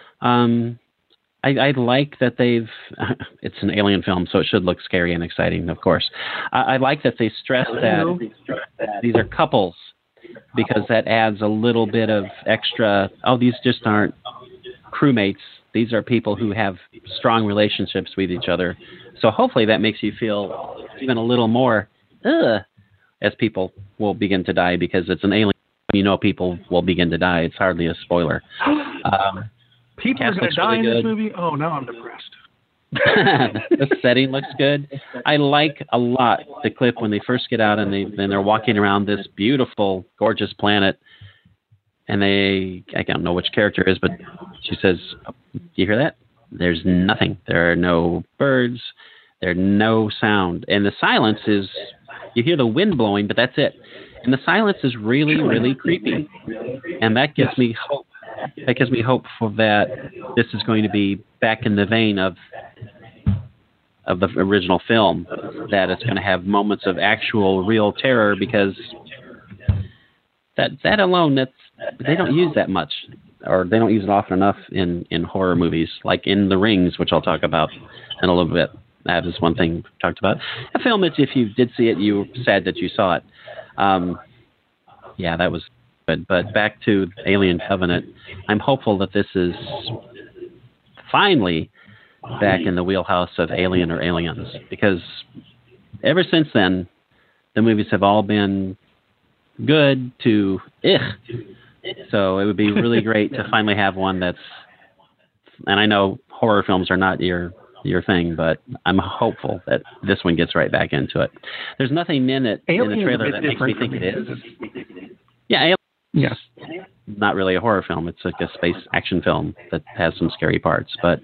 I like that it's an alien film, so it should look scary and exciting, of course. I like that they stress that these are couples, because that adds a little bit of extra, these just aren't crewmates. These are people who have strong relationships with each other. So hopefully that makes you feel even a little more, as people will begin to die, because it's an alien. People will begin to die. It's hardly a spoiler. People are going to die in this movie? Oh, now I'm depressed. The setting looks good. I like a lot the clip when they first get out and they're walking around this beautiful, gorgeous planet. And I don't know which character it is, but she says, you hear that? There's nothing. There are no birds. There's no sound. And the silence is, you hear the wind blowing, but that's it. And the silence is really, really creepy. And that gives me hope. That gives me hope for that this is going to be back in the vein of the original film, that it's going to have moments of actual real terror, because that alone, they don't use that much, or they don't use it often enough in horror movies, like in The Rings, which I'll talk about in a little bit. That is one thing we talked about. A film that if you did see it, you were sad that you saw it. That was good. But back to Alien Covenant, I'm hopeful that this is finally back in the wheelhouse of Alien or Aliens, because ever since then, the movies have all been good to So it would be really great to finally have one that's, and I know horror films are not your thing, but I'm hopeful that this one gets right back into it. There's nothing in it in the trailer that makes me think it is. Yeah, Alien. Yes. Not really a horror film. It's like a space action film that has some scary parts, but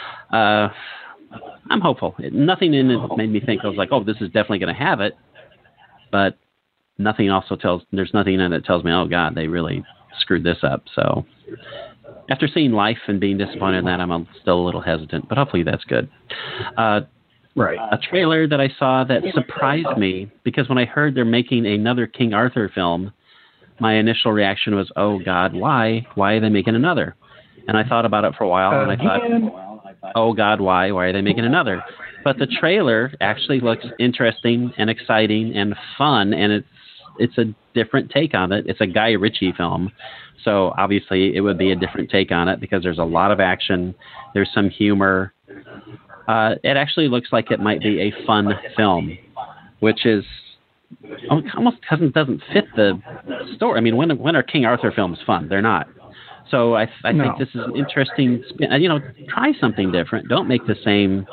I'm hopeful. Nothing in it made me think, I was like, oh, this is definitely going to have it, but there's nothing in it that tells me, oh God, they really screwed this up. So after seeing Life and being disappointed in that, I'm still a little hesitant, but hopefully that's good. Right. A trailer that I saw that surprised me, because when I heard they're making another King Arthur film, my initial reaction was, oh God, why? Why are they making another? And I thought about it for a while, and I thought, oh God, why? Why are they making another? But the trailer actually looks interesting and exciting and fun, and it's a different take on it. It's a Guy Ritchie film, so obviously it would be a different take on it because there's a lot of action. There's some humor. It actually looks like it might be a fun film, which is almost doesn't fit the story. I mean, when are King Arthur films fun? They're not. So I think this is an interesting spin. Try something different. Don't make the same.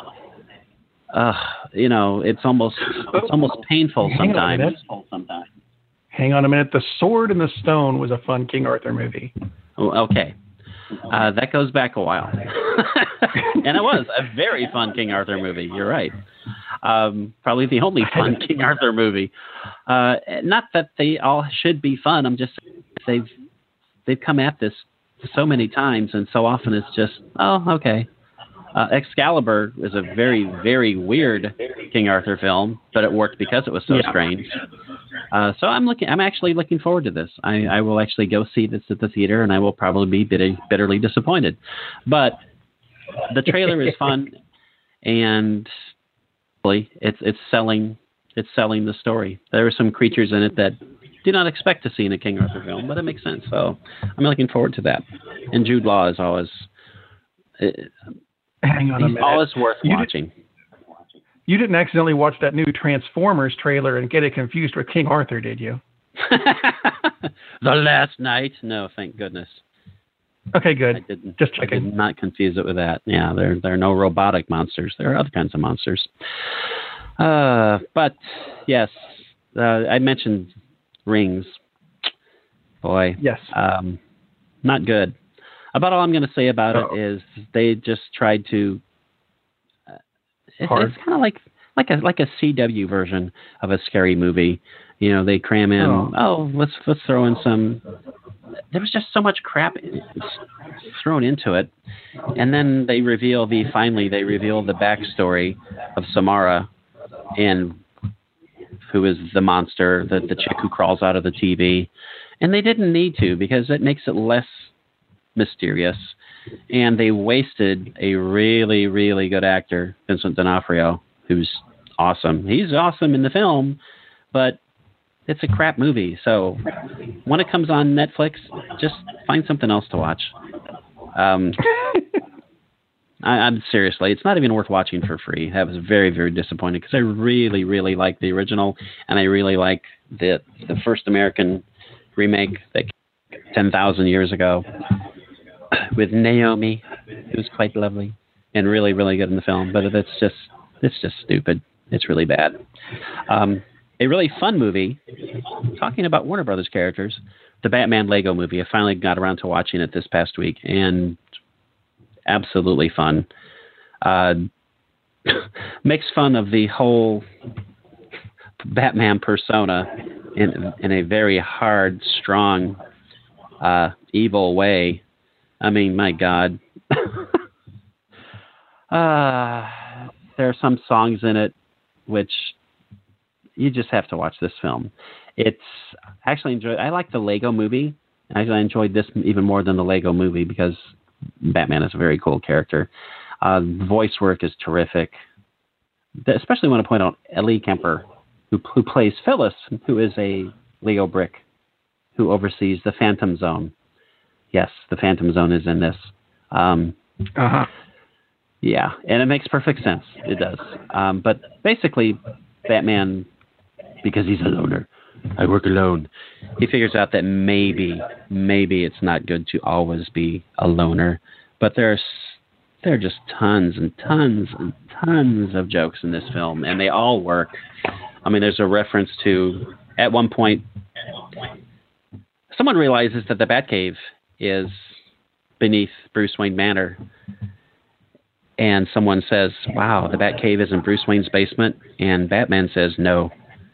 It's almost painful sometimes. Hang on a minute. The Sword and the Stone was a fun King Arthur movie. Oh, okay. That goes back a while. And it was a very fun King Arthur movie. You're right. Probably the only fun King Arthur movie. Not that they all should be fun. I'm just saying they've come at this so many times, and so often it's just, oh, okay. Excalibur is a very, very weird King Arthur film, but it worked because it was so strange. So I'm actually looking forward to this. I will actually go see this at the theater, and I will probably be bitterly disappointed. But the trailer is fun, and it's selling the story. There are some creatures in it that do not expect to see in a King Arthur film, but it makes sense. So I'm looking forward to that. And Jude Law is always hang on a minute. Always worth watching. You didn't accidentally watch that new Transformers trailer and get it confused with King Arthur, did you? The Last Night? No, thank goodness. Okay, good. I didn't. Just checking. I did not confuse it with that. Yeah, there are no robotic monsters. There are other kinds of monsters. But yes, I mentioned Rings. Boy. Yes. Not good. About all I'm going to say about it is they just tried to. It's kind of like a CW version of a scary movie. They cram in. Let's throw in some. There was just so much crap thrown into it, and then they reveal the backstory of Samara, and who is the monster, the chick who crawls out of the TV, and they didn't need to because it makes it less mysterious, and they wasted a really, really good actor, Vincent D'Onofrio, who's awesome. He's awesome in the film, but it's a crap movie. So when it comes on Netflix, just find something else to watch. I'm seriously, it's not even worth watching for free. I was very, very disappointed because I really, really like the original, and I really like the first American remake that 10,000 years ago with Naomi, who's quite lovely and really, really good in the film. But it's just stupid. It's really bad. A really fun movie, talking about Warner Brothers characters, the Batman Lego movie. I finally got around to watching it this past week, and absolutely fun. Makes fun of the whole Batman persona in a very hard, strong, evil way. I mean, my God. There are some songs in it which you just have to watch this film. It's actually I like the Lego movie. Actually, I enjoyed this even more than the Lego movie because Batman is a very cool character. Voice work is terrific. Especially want to point out Ellie Kemper, who plays Phyllis, who is a Lego brick who oversees the Phantom Zone. Yes, the Phantom Zone is in this. Yeah, and it makes perfect sense. It does. But basically, Batman, because he's a loner, I work alone, he figures out that maybe it's not good to always be a loner. But there are just tons and tons and tons of jokes in this film, and they all work. I mean, there's a reference to, at one point, someone realizes that the Batcave is beneath Bruce Wayne Manor. And someone says, wow, the Batcave is in Bruce Wayne's basement. And Batman says, no.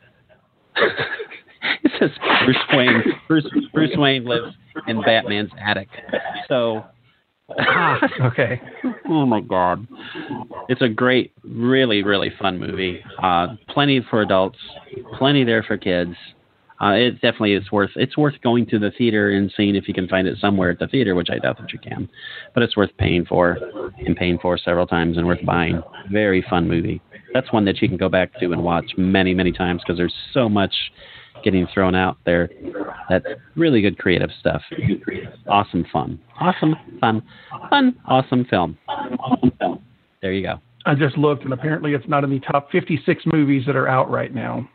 It says Bruce Wayne lives in Batman's attic. So, okay. Oh my God. It's a great, really, really fun movie. Plenty for adults, plenty there for kids. It definitely is worth going to the theater and seeing if you can find it somewhere at the theater, which I doubt that you can. But it's worth paying for several times and worth buying. Very fun movie. That's one that you can go back to and watch many, many times because there's so much getting thrown out there. That's really good creative stuff. Awesome fun. Awesome film. There you go. I just looked, and apparently it's not in the top 56 movies that are out right now.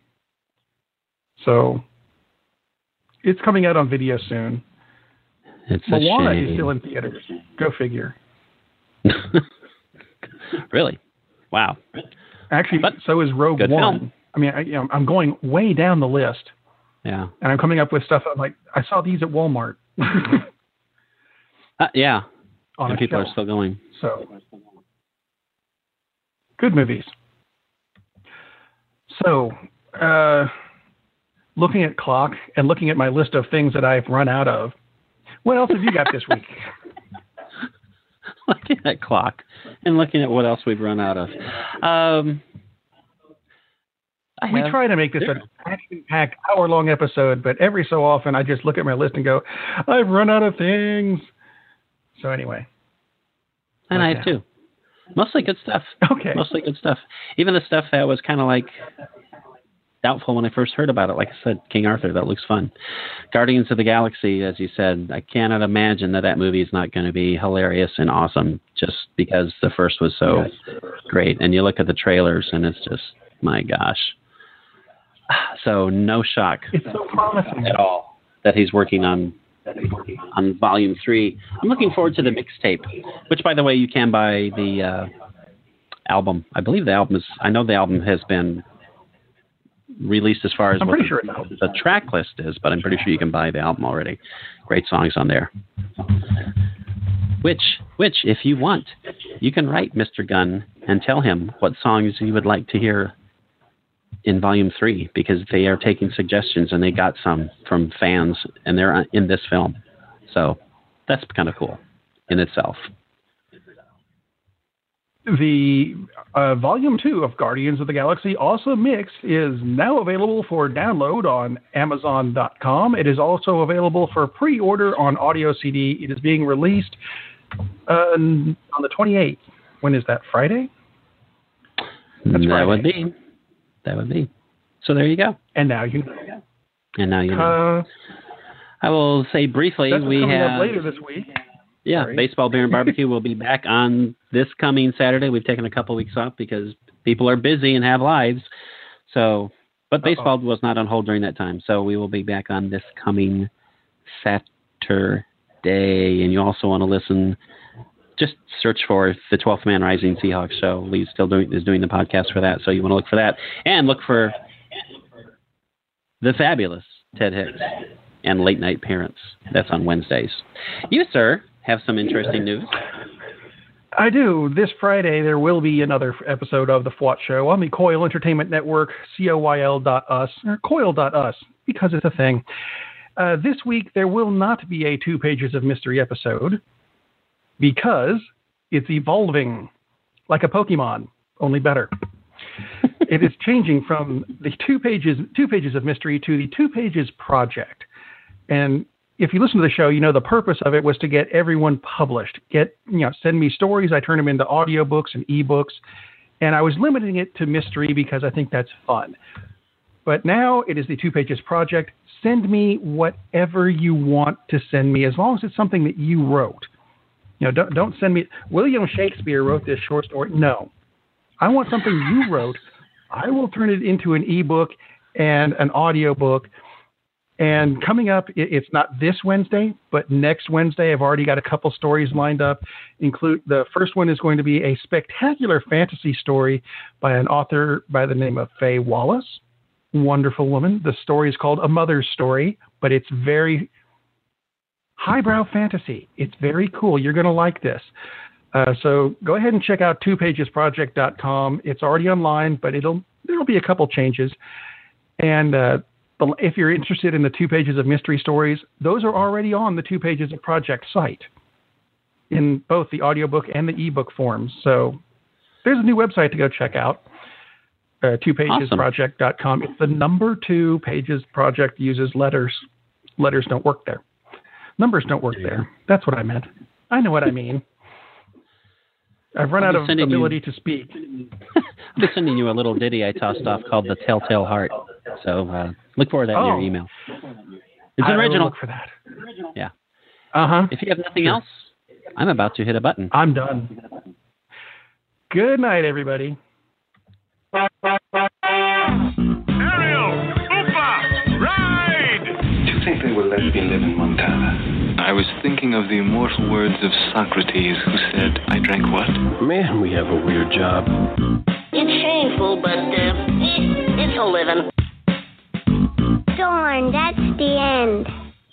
So it's coming out on video soon. It's a Moana shame. is still in theaters. Go figure. Really? Wow. Actually, But so is Rogue good One. film. I mean, I'm going way down the list, Yeah. and I'm coming up with stuff. I'm like, I saw these at Walmart. Yeah. On And a people shelf. are still going. So, good movies. So, looking at clock and looking at my list of things that I've run out of, what else have you got this week? Looking at clock and looking at what else we've run out of. We try to make this an action-packed, hour-long episode, but every so often I just look at my list and go, I've run out of things. So anyway. And I have too. Mostly good stuff. Okay. Mostly good stuff. Even the stuff that was kind of like doubtful when I first heard about it. Like I said, King Arthur, that looks fun. Guardians of the Galaxy, as you said, I cannot imagine that movie is not going to be hilarious and awesome just because the first was so great. And you look at the trailers and it's just, my gosh. So no shock It's so promising. at all that he's working on Volume 3. I'm looking forward to the mixtape, which, by the way, you can buy the album. I believe the album is. I know the album has been released as far as I'm what pretty sure it's out. the track list is, but I'm pretty sure you can buy the album already. Great songs on there. Which, if you want, you can write Mr. Gunn and tell him what songs you would like to hear in Volume 3, because they are taking suggestions and they got some from fans and they're in this film. So that's kind of cool in itself. The Volume 2 of Guardians of the Galaxy Awesome Mix is now available for download on Amazon.com. It is also available for pre-order on audio CD. It is being released on the 28th. When is that, Friday? That's That would Friday. be. That would be. So there you go. And now you know. And now you know. I will say briefly, That's we coming have up later this week. Yeah, Sorry. Baseball, Beer, and Barbecue will be back on this coming Saturday. We've taken a couple weeks off because people are busy and have lives. So, but baseball was not on hold during that time. So we will be back on this coming Saturday. And you also want to listen, just search for the 12th Man Rising Seahawks Show. Lee is doing the podcast for that. So you want to look for that. And look for the fabulous Ted Hicks and Late Night Parents. That's on Wednesdays. You, sir, have some interesting news. I do. This Friday, there will be another episode of The FWAT Show on the Coil Entertainment Network, COYL.us, or Coil.us, because it's a thing. This week, there will not be a 2 Pages of Mystery episode, because it's evolving like a Pokemon, only better. It is changing from the 2 pages of Mystery to the 2 Pages Project. And if you listen to the show, you know the purpose of it was to get everyone published. Send me stories. I turn them into audiobooks and ebooks. And I was limiting it to mystery because I think that's fun. But now it is the 2 Pages Project. Send me whatever you want to send me, as long as it's something that you wrote. Don't send me, William Shakespeare wrote this short story. No. I want something you wrote. I will turn it into an ebook and an audiobook. And coming up, it's not this Wednesday, but next Wednesday, I've already got a couple stories lined up. The first one is going to be a spectacular fantasy story by an author by the name of Faye Wallace. Wonderful woman. The story is called A Mother's Story, but it's very highbrow fantasy. It's very cool. You're going to like this. So go ahead and check out 2pagesproject.com. It's already online, but there'll be a couple changes. And if you're interested in the 2 Pages of Mystery stories, those are already on the 2 Pages of Project site in both the audiobook and the ebook forms. So there's a new website to go check out. 2pagesproject.com. It's the number 2 pages project uses letters. Letters don't work there. Numbers don't work there. That's what I meant. I know what I mean. I've run out of ability to speak. I'll be sending you a little ditty I tossed off called The Telltale Heart. So look for that in your email. It's original. Look for that. Yeah. Uh-huh. If you have nothing else, I'm about to hit a button. I'm done. Good night, everybody. Ariel! Oopa! Ride! Do you think they will let me live in Montana? I was thinking of the immortal words of Socrates, who said, I drank what? Man, we have a weird job. It's shameful, but it's a living. Darn, that's the end.